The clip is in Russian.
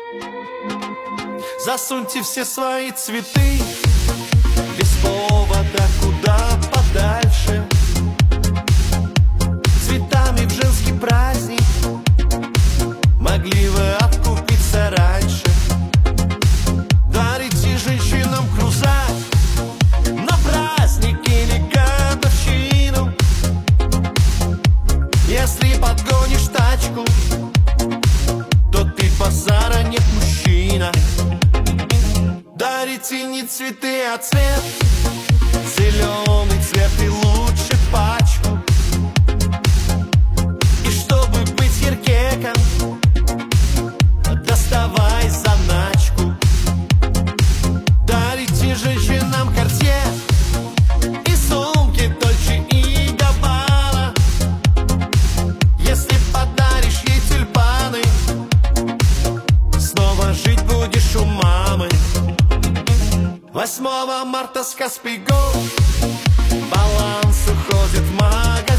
Засуньте все свои цветы без повода куда подальше. Цветами в женский праздник могли вы откупиться раньше. Дарите женщинам крузак на праздник или годовщину. Если подгонишь тачку, то ты базара нет мужчина. Дарите не цветы, а цвет, зеленый цвет и лучше пачку. И чтобы быть еркеком, доставай заначку. Дарите женщинам Cartier и сумки Dolce и Gabbana. Если подаришь ей тюльпаны, снова жить будешь у мамы. 8 марта с Каспий Голд баланс уходит в магазин.